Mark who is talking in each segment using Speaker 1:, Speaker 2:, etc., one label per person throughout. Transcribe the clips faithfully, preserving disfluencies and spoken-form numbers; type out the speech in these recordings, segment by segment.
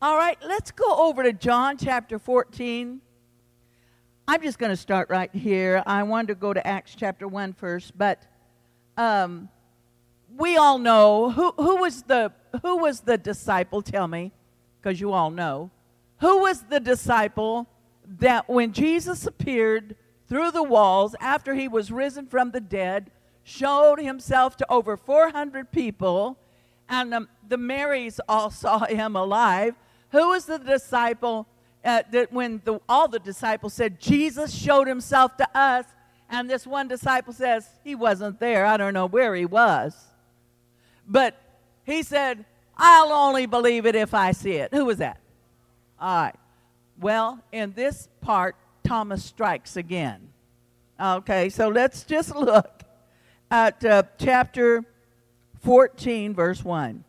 Speaker 1: All right, let's go over to John chapter fourteen. I'm just going to start right here. I wanted to go to Acts chapter one first, but um, we all know who who was the who was the disciple. Tell me, because you all know who was the disciple that when Jesus appeared through the walls after he was risen from the dead, showed himself to over four hundred people, and um, the Marys all saw him alive. Who was the disciple uh, that when the, all the disciples said, Jesus showed himself to us, and this one disciple says, he wasn't there. I don't know where he was. But he said, I'll only believe it if I see it. Who was that? All right. Well, in this part, Thomas strikes again. Okay, so let's just look at uh, chapter fourteen, verse one.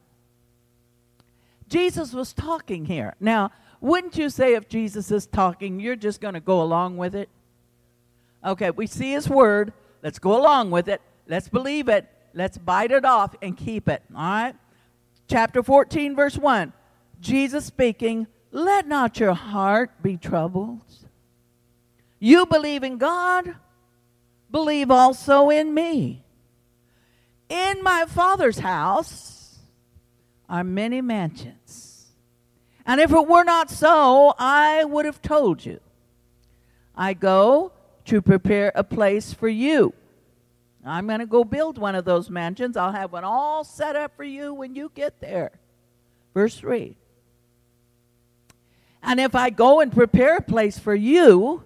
Speaker 1: Jesus was talking here. Now, wouldn't you say if Jesus is talking, you're just going to go along with it? Okay, we see his word. Let's go along with it. Let's believe it. Let's bite it off and keep it. All right? Chapter fourteen, verse one. Jesus speaking, let not your heart be troubled. You believe in God, believe also in me. In my Father's house are many mansions. And if it were not so, I would have told you. I go to prepare a place for you. I'm going to go build one of those mansions. I'll have one all set up for you when you get there. Verse three. And if I go and prepare a place for you,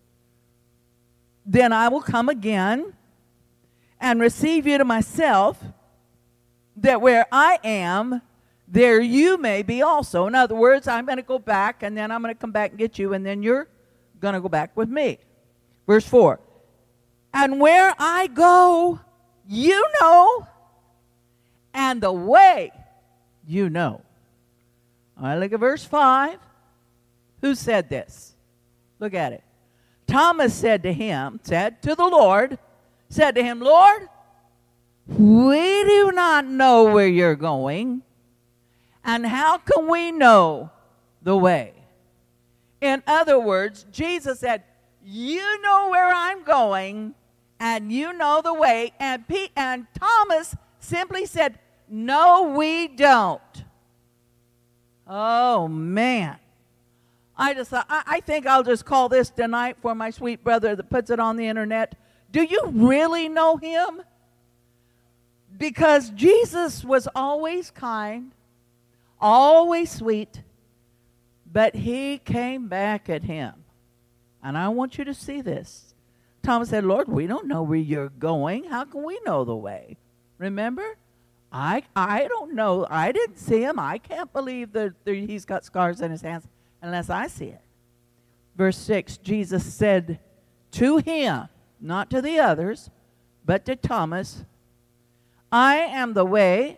Speaker 1: then I will come again and receive you to myself, that where I am, there you may be also. In other words, I'm going to go back, and then I'm going to come back and get you, and then you're going to go back with me. Verse four. And where I go, you know, and the way you know. All right, look at verse five. Who said this? Look at it. Thomas said to him, said to the Lord, said to him, Lord, we do not know where you're going, and how can we know the way? In other words, Jesus said, you know where I'm going, and you know the way. And Pete and Thomas simply said, no, we don't. Oh, man. I just thought, I, I think I'll just call this tonight for my sweet brother that puts it on the internet. Do you really know him? Because Jesus was always kind, always sweet, but he came back at him. And I want you to see this. Thomas said, Lord, we don't know where you're going. How can we know the way? Remember? I I don't know. I didn't see him. I can't believe that he's got scars on his hands unless I see it. Verse six, Jesus said to him, not to the others, but to Thomas, I am the way.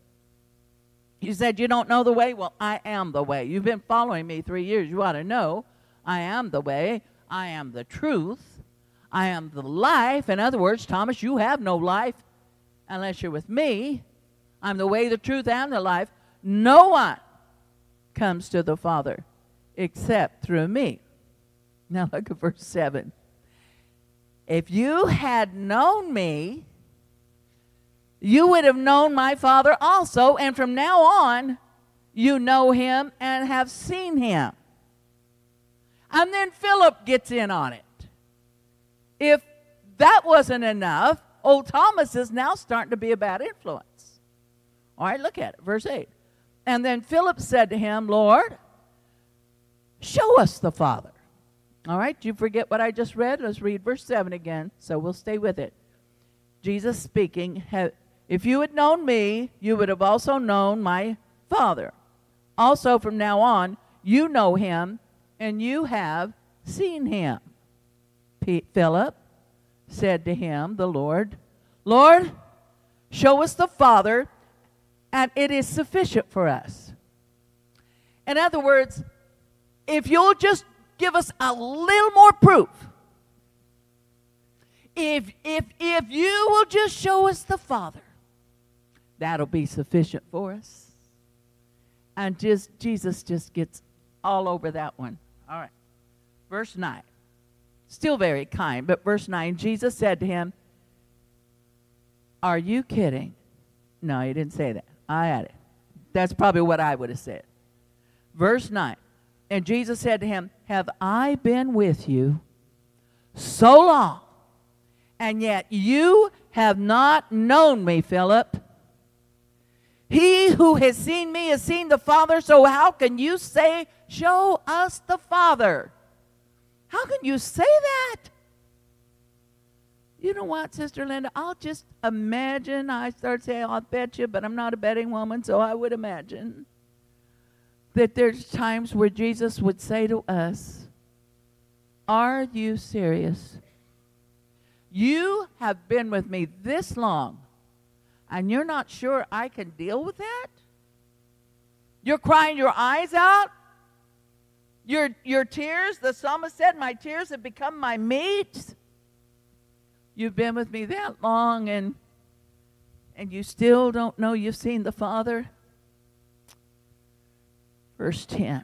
Speaker 1: You said you don't know the way? Well, I am the way. You've been following me three years. You ought to know. I am the way. I am the truth. I am the life. In other words, Thomas, you have no life unless you're with me. I'm the way, the truth, and the life. No one comes to the Father except through me. Now look at verse seven. If you had known me, you would have known my Father also, and from now on, you know him and have seen him. And then Philip gets in on it. If that wasn't enough, old Thomas is now starting to be a bad influence. All right, look at it, verse eight. And then Philip said to him, Lord, show us the Father. All right, do you forget what I just read? Let's read verse seven again, so we'll stay with it. Jesus speaking, if you had known me, you would have also known my Father. Also, from now on, you know him, and you have seen him. P- Philip said to him, the Lord, Lord, show us the Father, and it is sufficient for us. In other words, if you'll just give us a little more proof, if, if, if you will just show us the Father, that'll be sufficient for us. And just Jesus just gets all over that one. All right. Verse nine. Still very kind, but verse nine, Jesus said to him, are you kidding? No, he didn't say that. I added. That's probably what I would have said. Verse nine. And Jesus said to him, have I been with you so long, and yet you have not known me, Philip? He who has seen me has seen the Father, so how can you say, show us the Father? How can you say that? You know what, Sister Linda? I'll just imagine. I start saying, I'll bet you, but I'm not a betting woman, so I would imagine that there's times where Jesus would say to us, are you serious? You have been with me this long, and you're not sure I can deal with that? You're crying your eyes out? Your, your tears, the psalmist said, my tears have become my meat. You've been with me that long, and, and you still don't know you've seen the Father? Verse ten.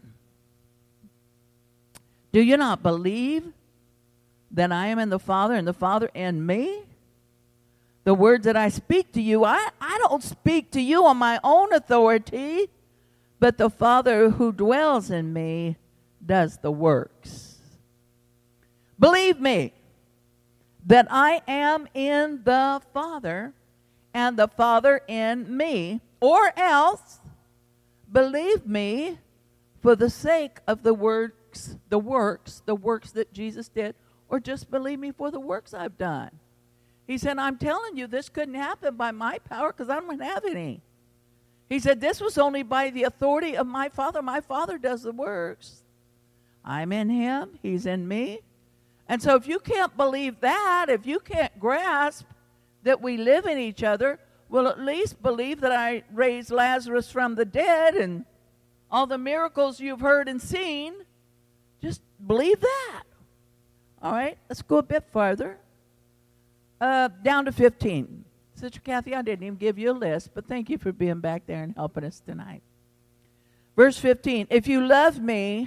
Speaker 1: Do you not believe that I am in the Father and the Father in me? The words that I speak to you, I, I don't speak to you on my own authority, but the Father who dwells in me does the works. Believe me that I am in the Father and the Father in me, or else believe me for the sake of the works, the works, the works that Jesus did, or just believe me for the works I've done. He said, I'm telling you, this couldn't happen by my power because I don't have any. He said, this was only by the authority of my Father. My Father does the works. I'm in him. He's in me. And so if you can't believe that, if you can't grasp that we live in each other, well, at least believe that I raised Lazarus from the dead and all the miracles you've heard and seen. Just believe that. All right, let's go a bit farther. Uh, down to fifteen. Sister Kathy, I didn't even give you a list, but thank you for being back there and helping us tonight. Verse fifteen, if you love me,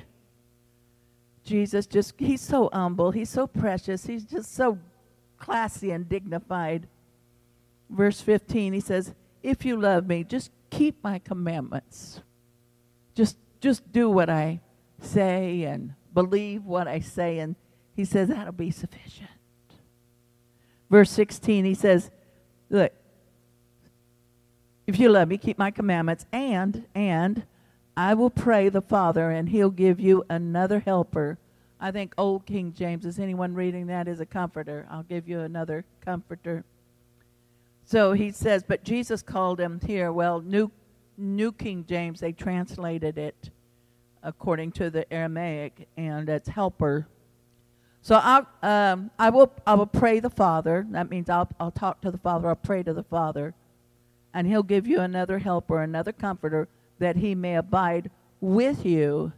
Speaker 1: Jesus just, he's so humble, he's so precious, he's just so classy and dignified. Verse fifteen, he says, if you love me, just keep my commandments. Just, just do what I say and believe what I say, and he says that'll be sufficient. Verse sixteen, he says, look, if you love me, keep my commandments, and, and I will pray the Father, and he'll give you another helper. I think Old King James, is anyone reading that, is a comforter. I'll give you another comforter. So he says, but Jesus called him here, well, New, New King James, they translated it according to the Aramaic, and it's helper. So I'll, um, I will I will pray the Father. That means I'll, I'll talk to the Father. I'll pray to the Father. And he'll give you another helper, another comforter, that he may abide with you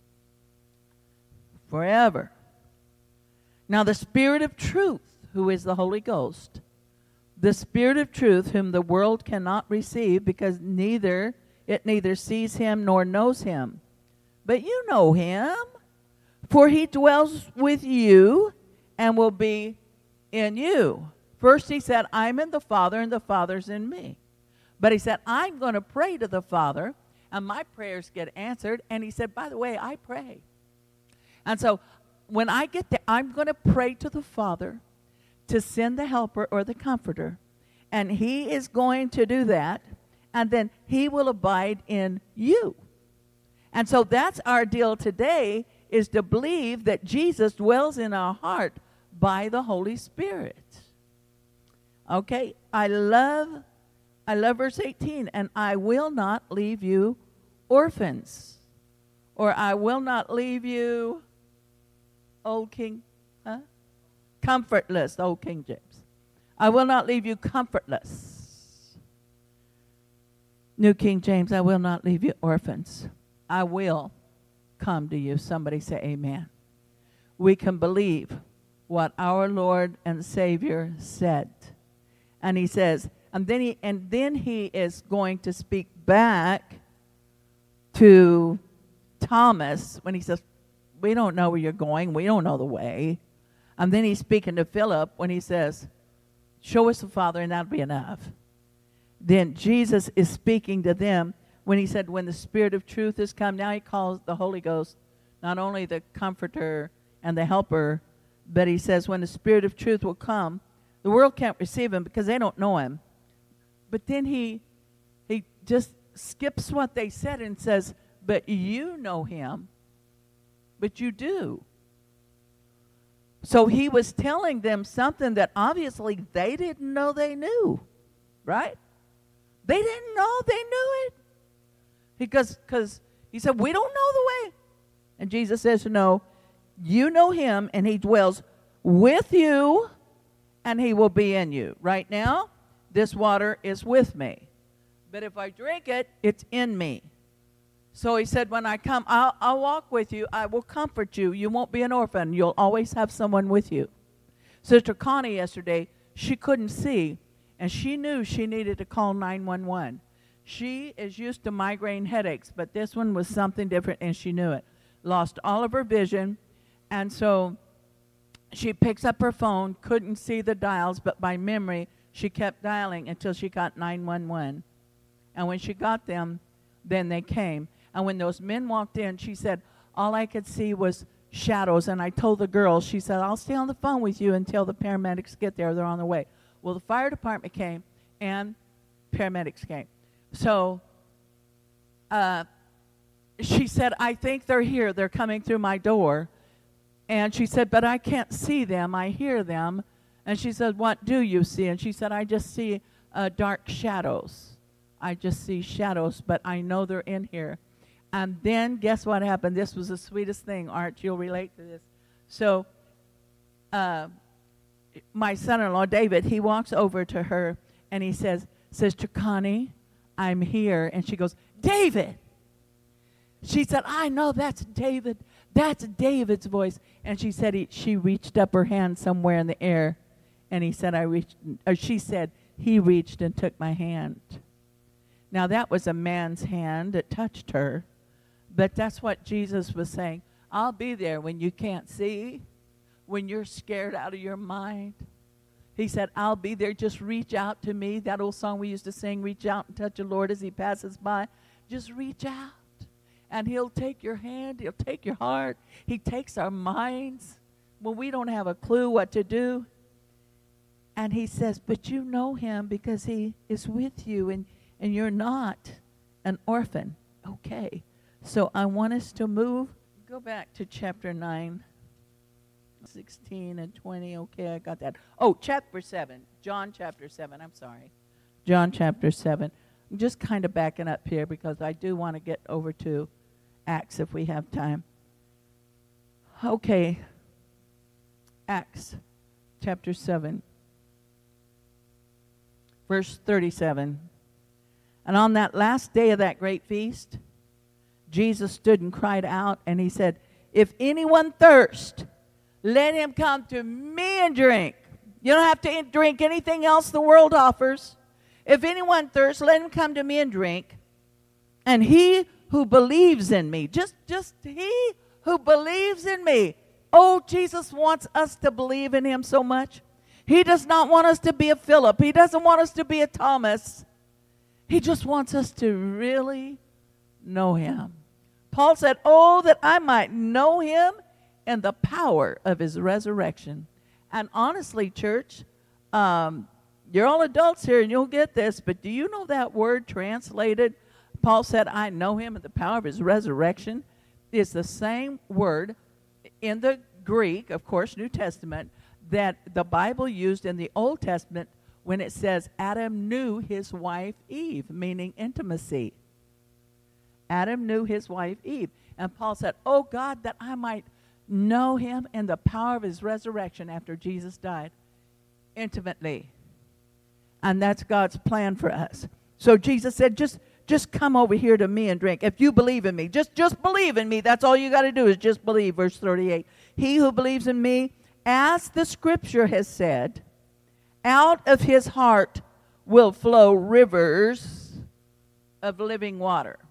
Speaker 1: forever. Now the Spirit of truth, who is the Holy Ghost, the Spirit of truth, whom the world cannot receive, because neither it neither sees him nor knows him. But you know him, for he dwells with you and will be in you. First he said, I'm in the Father and the Father's in me. But he said, I'm going to pray to the Father and my prayers get answered. And he said, by the way, I pray. And so when I get there, I'm going to pray to the Father to send the helper or the comforter. And he is going to do that. And then he will abide in you. And so that's our deal today, is to believe that Jesus dwells in our heart by the Holy Spirit. Okay, I love, I love verse eighteen, and I will not leave you orphans, or I will not leave you, Old King, huh? Comfortless, Old King James. I will not leave you comfortless. New King James, I will not leave you orphans. I will come to you. Somebody say amen. We can believe what our Lord and Savior said. And he says, and then he and then he is going to speak back to Thomas when he says, we don't know where you're going. We don't know the way. And then he's speaking to Philip when he says, show us the Father and that'll be enough. Then Jesus is speaking to them when he said, when the Spirit of truth has come. Now he calls the Holy Ghost not only the Comforter and the Helper, but he says when the Spirit of truth will come, the world can't receive him because they don't know him. But then he he just skips what they said and says, but you know him, but you do. So he was telling them something that obviously they didn't know they knew, right? They didn't know they knew it. Because cause he said, we don't know the way. And Jesus says, no, you know him, and he dwells with you, and he will be in you. Right now, this water is with me. But if I drink it, it's in me. So he said, when I come, I'll, I'll walk with you. I will comfort you. You won't be an orphan. You'll always have someone with you. Sister Connie yesterday, she couldn't see, and she knew she needed to call nine one one. She is used to migraine headaches, but this one was something different, and she knew it. Lost all of her vision, and so she picks up her phone, couldn't see the dials, but by memory, she kept dialing until she got nine one one. And when she got them, then they came. And when those men walked in, she said, all I could see was shadows. And I told the girls, she said, I'll stay on the phone with you until the paramedics get there. They're on their way. Well, the fire department came, and paramedics came. So uh, she said, I think they're here. They're coming through my door. And she said, but I can't see them. I hear them. And she said, what do you see? And she said, I just see uh, dark shadows. I just see shadows, but I know they're in here. And then guess what happened? This was the sweetest thing, Art. You'll relate to this. So uh, my son-in-law, David, he walks over to her, and he says, Sister Connie, I'm here. And she goes, David. She said, I know that's David. That's David's voice. And she said he, she reached up her hand somewhere in the air. And he said, I reached, or she said, he reached and took my hand. Now, that was a man's hand that touched her. But that's what Jesus was saying. I'll be there when you can't see, when you're scared out of your mind. He said, I'll be there. Just reach out to me. That old song we used to sing, reach out and touch the Lord as he passes by. Just reach out. And he'll take your hand. He'll take your heart. He takes our minds when we don't have a clue what to do. And he says, but you know him because he is with you, and, and you're not an orphan. Okay. So I want us to move. Go back to chapter nine, sixteen and twenty. Okay, I got that. Oh, chapter seven. John chapter seven. I'm sorry. John chapter seven. I'm just kind of backing up here because I do want to get over to Acts if we have time. Okay. Acts chapter seven. Verse thirty-seven. And on that last day of that great feast, Jesus stood and cried out, and he said, if anyone thirst, let him come to me and drink. You don't have to drink anything else the world offers. If anyone thirsts, let him come to me and drink. And he who believes in me, just, just he who believes in me. Oh, Jesus wants us to believe in him so much. He does not want us to be a Philip. He doesn't want us to be a Thomas. He just wants us to really know him. Paul said, oh, that I might know him and the power of his resurrection. And honestly, church, um, you're all adults here and you'll get this, but do you know that word translated? Paul said, I know him and the power of his resurrection. It's the same word in the Greek, of course, New Testament, that the Bible used in the Old Testament when it says Adam knew his wife Eve, meaning intimacy. Adam knew his wife Eve. And Paul said, oh God, that I might know him and the power of his resurrection after Jesus died intimately. And that's God's plan for us. So Jesus said, just, just come over here to me and drink. If you believe in me, just, just believe in me. That's all you got to do is just believe. Verse thirty-eight. He who believes in me, as the scripture has said, out of his heart will flow rivers of living water.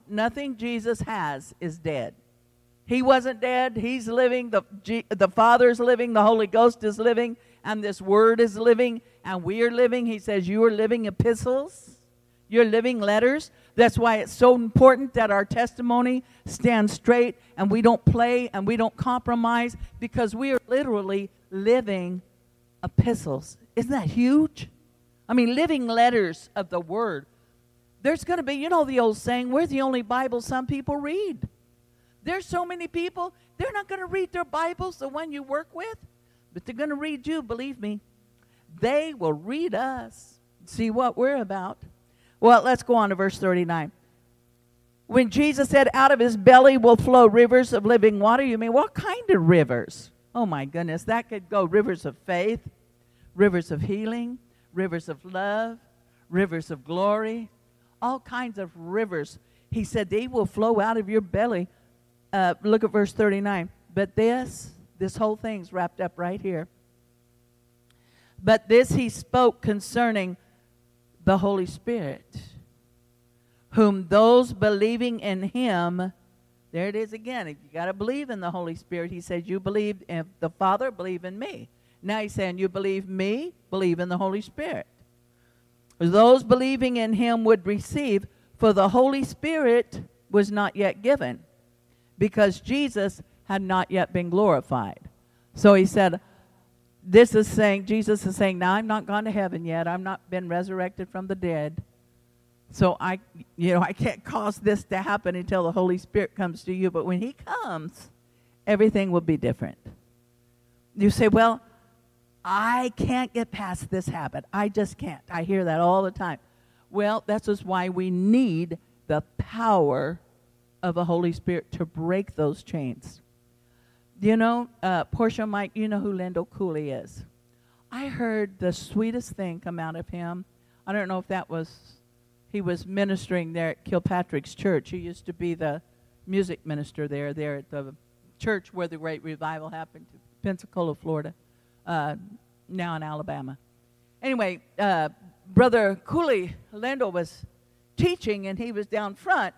Speaker 1: nothing Jesus has is dead. He wasn't dead. He's living. The, G, the Father's living. The Holy Ghost is living. And this Word is living. And we are living. He says you are living epistles. You're living letters. That's why it's so important that our testimony stands straight and we don't play and we don't compromise, because we are literally living epistles. Isn't that huge? I mean, living letters of the Word. There's going to be, you know the old saying, we're the only Bible some people read. There's so many people, they're not going to read their Bibles, the one you work with, but they're going to read you, believe me. They will read us, see what we're about. Well, let's go on to verse thirty-nine. When Jesus said, out of his belly will flow rivers of living water, you mean, what kind of rivers? Oh, my goodness, that could go rivers of faith, rivers of healing, rivers of love, rivers of glory, all kinds of rivers. He said, they will flow out of your belly. Uh, look at verse thirty-nine. But this, this whole thing's wrapped up right here. But this he spoke concerning the Holy Spirit, whom those believing in him, there it is again. You got to believe in the Holy Spirit. He said, you believe in the Father, believe in me. Now he's saying, you believe me, believe in the Holy Spirit. Those believing in him would receive, for the Holy Spirit was not yet given, because Jesus had not yet been glorified. So he said, this is saying, Jesus is saying, now I'm not gone to heaven yet. I've not been resurrected from the dead. So I, you know, I can't cause this to happen until the Holy Spirit comes to you. But when he comes, everything will be different. You say, well, I can't get past this habit. I just can't. I hear that all the time. Well, that's just why we need the power of the Holy Spirit to break those chains. You know, uh, Portia, Mike, you know who Lendell Cooley is. I heard the sweetest thing come out of him. I don't know if that was, he was ministering there at Kilpatrick's church. He used to be the music minister there, there at the church where the great revival happened, Pensacola, Florida, uh, now in Alabama. Anyway, uh, Brother Cooley, Lendell, was teaching, and he was down front.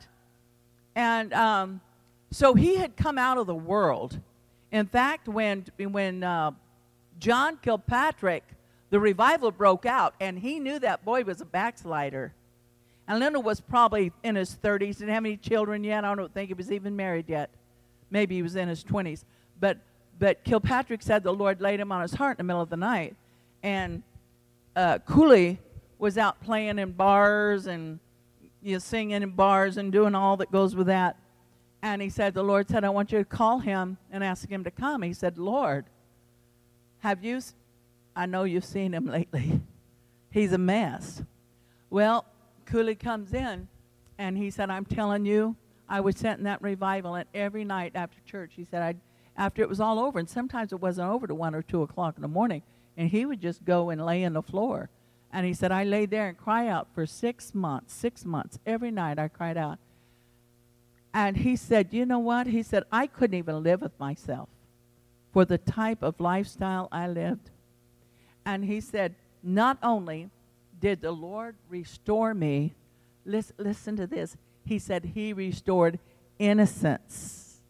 Speaker 1: And um, so he had come out of the world. In fact, when when uh, John Kilpatrick, the revival broke out, and he knew that boy was a backslider. And Lendell was probably in his thirties, didn't have any children yet. I don't think he was even married yet. Maybe he was in his twenties. But but Kilpatrick said the Lord laid him on his heart in the middle of the night. And uh, Cooley was out playing in bars and you know, singing in bars and doing all that goes with that. And he said, the Lord said, I want you to call him and ask him to come. He said, Lord, have you, I know you've seen him lately. He's a mess. Well, Cooley comes in, and he said, I'm telling you, I was sent in that revival, and every night after church, he said, I'd, after it was all over, and sometimes it wasn't over to one or two o'clock in the morning, and he would just go and lay on the floor. And he said, I laid there and cried out for six months, six months. Every night I cried out. And he said, you know what? He said, I couldn't even live with myself for the type of lifestyle I lived. And he said, not only did the Lord restore me, listen, listen to this. He said he restored innocence.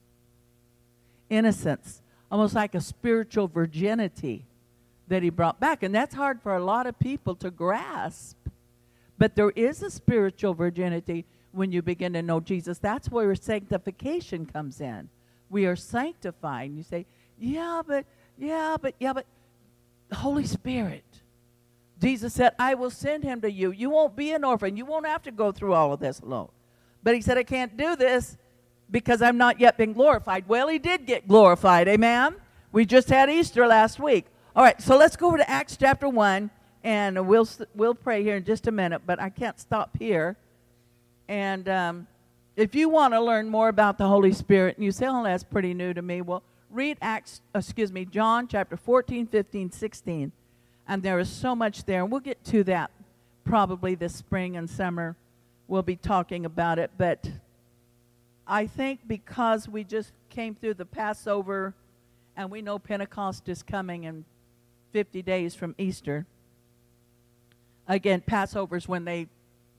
Speaker 1: Innocence. Almost like a spiritual virginity that he brought back. And that's hard for a lot of people to grasp. But there is a spiritual virginity when you begin to know Jesus. That's where sanctification comes in. We are sanctified. And you say, yeah, but, yeah, but, yeah, but the Holy Spirit. Jesus said, I will send him to you. You won't be an orphan. You won't have to go through all of this alone. But he said, I can't do this because I've not yet been glorified. Well, he did get glorified. Amen? We just had Easter last week. All right, so let's go over to Acts chapter one, and we'll, we'll pray here in just a minute, but I can't stop here. And um, if you want to learn more about the Holy Spirit, and you say, oh, that's pretty new to me, well, read Acts, excuse me, John chapter fourteen, fifteen, sixteen. And there is so much there. And we'll get to that probably this spring and summer. We'll be talking about it. But I think because we just came through the Passover, and we know Pentecost is coming in fifty days from Easter. Again, Passover is when they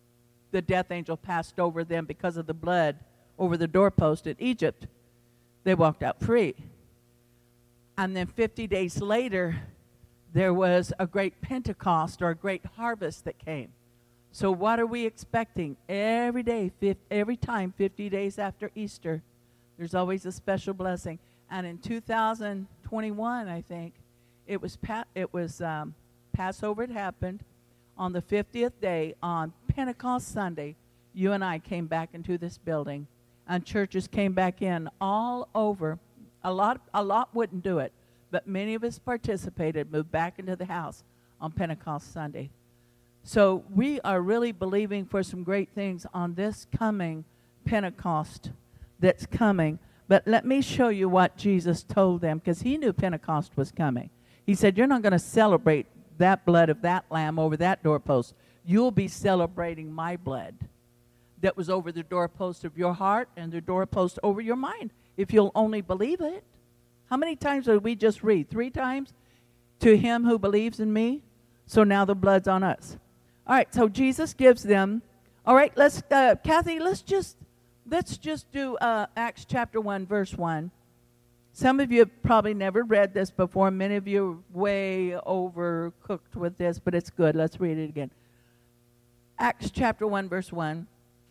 Speaker 1: the death angel passed over them because of the blood over the doorpost in Egypt, they walked out free. And then fifty days later, there was a great Pentecost or a great harvest that came. So what are we expecting? Every day, every time, fifty days after Easter, there's always a special blessing. And in two thousand twenty-one, I think, it was pa- it was um, Passover had happened. On the fiftieth day, on Pentecost Sunday, you and I came back into this building, and churches came back in all over. A lot, a lot wouldn't do it, but many of us participated, moved back into the house on Pentecost Sunday. So we are really believing for some great things on this coming Pentecost that's coming. But let me show you what Jesus told them, because he knew Pentecost was coming. He said, you're not going to celebrate that blood of that lamb over that doorpost. You'll be celebrating my blood that was over the doorpost of your heart and the doorpost over your mind, if you'll only believe it. How many times did we just read? Three times? To him who believes in me. So now the blood's on us. All right, so Jesus gives them, all right, let's, uh, Kathy, let's just, let's just do uh, Acts chapter one, verse one. Some of you have probably never read this before. Many of you are way overcooked with this, but it's good. Let's read it again. Acts chapter one, verse one.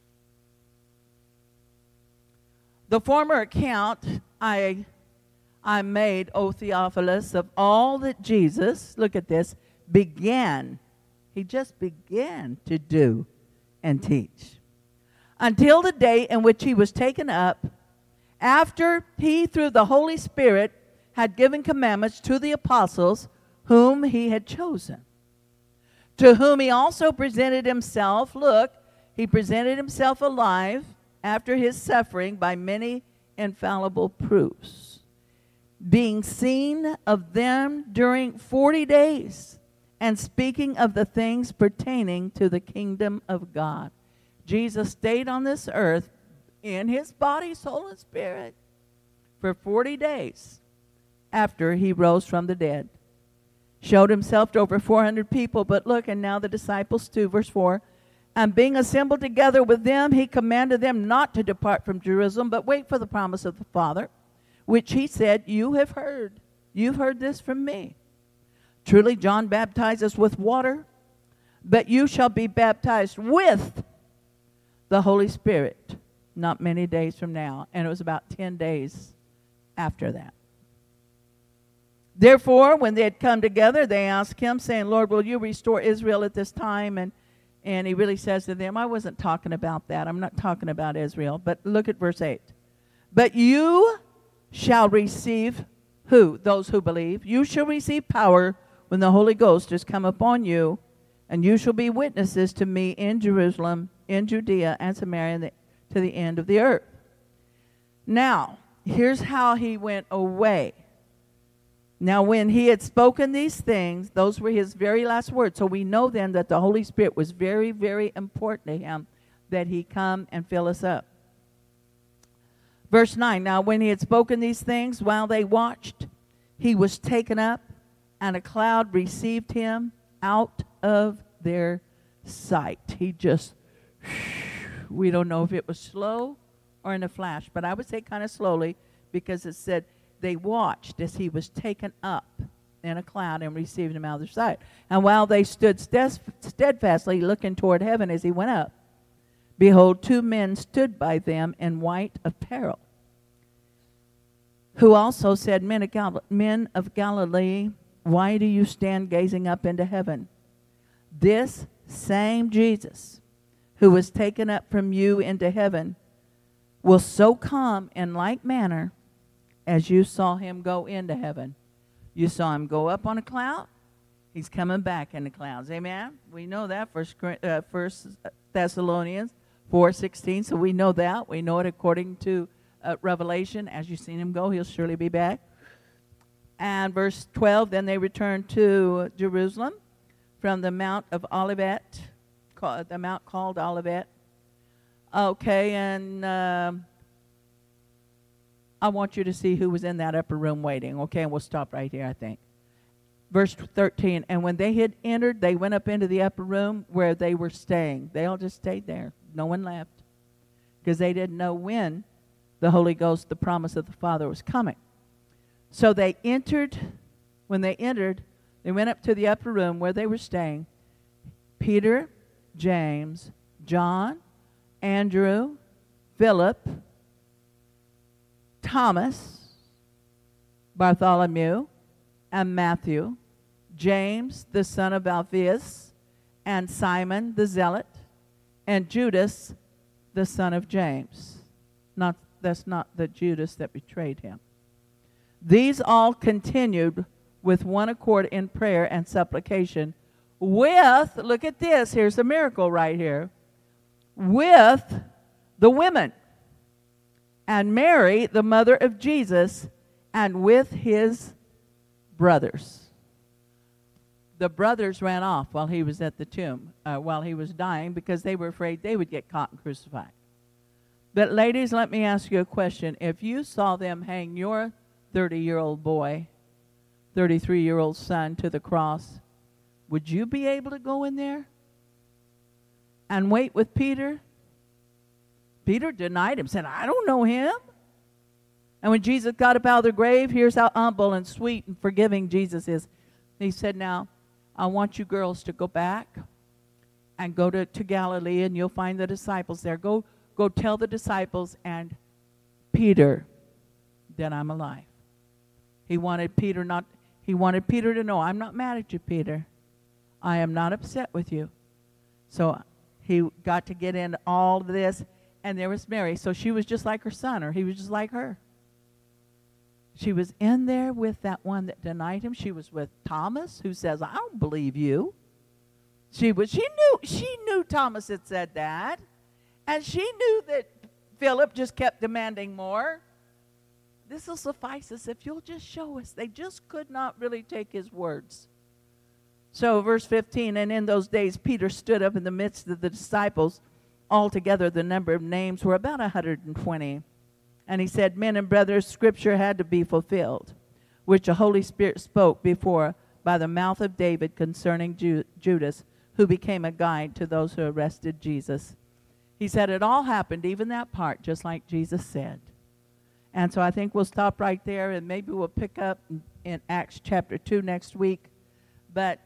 Speaker 1: The former account I, I made, O Theophilus, of all that Jesus, look at this, began. He just began to do and teach. Until the day in which he was taken up, after he, through the Holy Spirit, had given commandments to the apostles whom he had chosen, to whom he also presented himself. Look, he presented himself alive after his suffering by many infallible proofs, being seen of them during forty days, and speaking of the things pertaining to the kingdom of God. Jesus stayed on this earth in his body, soul, and spirit for forty days after he rose from the dead. Showed himself to over four hundred people, but look, and now the disciples too, verse four. And being assembled together with them, he commanded them not to depart from Jerusalem, but wait for the promise of the Father, which he said, you have heard. You've heard this from me. Truly, John baptizes with water, but you shall be baptized with the Holy Spirit not many days from now. And it was about ten days after that. Therefore, when they had come together, they asked him, saying, Lord, will you restore Israel at this time? And, and he really says to them, I wasn't talking about that. I'm not talking about Israel. But look at verse eight. But you shall receive, who? Those who believe. You shall receive power when the Holy Ghost has come upon you, and you shall be witnesses to me in Jerusalem, in Judea, and Samaria, and the to the end of the earth. Now, here's how he went away. Now, when he had spoken these things, those were his very last words. So we know then that the Holy Spirit was very, very important to him, that he come and fill us up. Verse nine, now when he had spoken these things, while they watched, he was taken up, and a cloud received him out of their sight. He just... We don't know if it was slow or in a flash, but I would say kind of slowly, because it said they watched as he was taken up in a cloud and received him out of their sight. And while they stood steadfastly looking toward heaven as he went up, behold, two men stood by them in white apparel, who also said, Men of, Gal- Men of Galilee, why do you stand gazing up into heaven? This same Jesus, who was taken up from you into heaven, will so come in like manner as you saw him go into heaven. You saw him go up on a cloud. He's coming back in the clouds. Amen? We know that. First, uh, First Thessalonians four sixteen. So we know that. We know it according to uh, Revelation. As you've seen him go, he'll surely be back. And verse twelve, then they returned to Jerusalem from the Mount of Olivet, the mount called Olivet. Okay, and um, I want you to see who was in that upper room waiting. Okay, and we'll stop right here, I think. Verse thirteen, and when they had entered, they went up into the upper room where they were staying. They all just stayed there. No one left because they didn't know when the Holy Ghost, the promise of the Father, was coming. So they entered, when they entered, they went up to the upper room where they were staying. Peter, James, John, Andrew, Philip, Thomas, Bartholomew, and Matthew, James, the son of Alphaeus, and Simon the Zealot, and Judas, the son of James. Not, that's not the Judas that betrayed him. These all continued with one accord in prayer and supplication with, look at this, here's the miracle right here, with the women, and Mary, the mother of Jesus, and with his brothers. The brothers ran off while he was at the tomb, uh, while he was dying, because they were afraid they would get caught and crucified. But ladies, let me ask you a question. If you saw them hang your thirty-year-old boy, thirty-three-year-old son to the cross, would you be able to go in there and wait with Peter? Peter denied him, said, I don't know him. And when Jesus got up out of the grave, here's how humble and sweet and forgiving Jesus is. He said, now, I want you girls to go back and go to, to Galilee, and you'll find the disciples there. Go, go tell the disciples and Peter that I'm alive. He wanted Peter not, he wanted Peter to know, I'm not mad at you, Peter. I am not upset with you. So he got to get into all of this, and there was Mary. So she was just like her son, or he was just like her. She was in there with that one that denied him. She was with Thomas, who says, I don't believe you. She was. She knew, she knew Thomas had said that. And she knew that Philip just kept demanding more. This will suffice us if you'll just show us. They just could not really take his words. So verse fifteen, and in those days Peter stood up in the midst of the disciples. Altogether the number of names were about one hundred twenty. And he said, men and brothers, Scripture had to be fulfilled, which the Holy Spirit spoke before by the mouth of David concerning Ju- Judas, who became a guide to those who arrested Jesus. He said it all happened, even that part, just like Jesus said. And so I think we'll stop right there, and maybe we'll pick up in, in Acts chapter two next week. But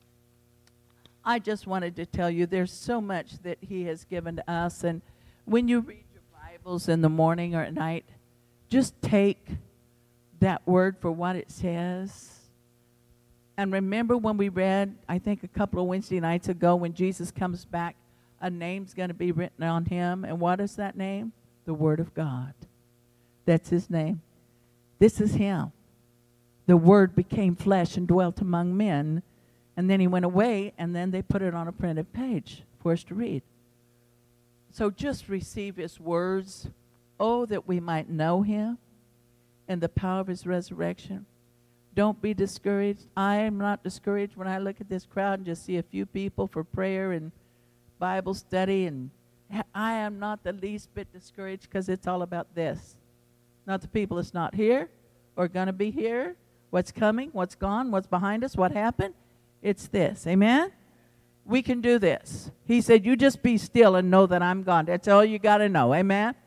Speaker 1: I just wanted to tell you there's so much that he has given to us. And when you read in the morning or at night, just take that word for what it says. And remember when we read, I think a couple of Wednesday nights ago, when Jesus comes back, a name's going to be written on him. And what is that name? The Word of God. That's his name. This is him. The Word became flesh and dwelt among men. And then he went away, and then they put it on a printed page for us to read. So just receive his words. Oh, that we might know him and the power of his resurrection. Don't be discouraged. I am not discouraged when I look at this crowd and just see a few people for prayer and Bible study. And I am not the least bit discouraged, because it's all about this. Not the people that's not here or going to be here, what's coming, what's gone, what's behind us, what happened. It's this. Amen? We can do this. He said, you just be still and know that I'm God. That's all you got to know. Amen?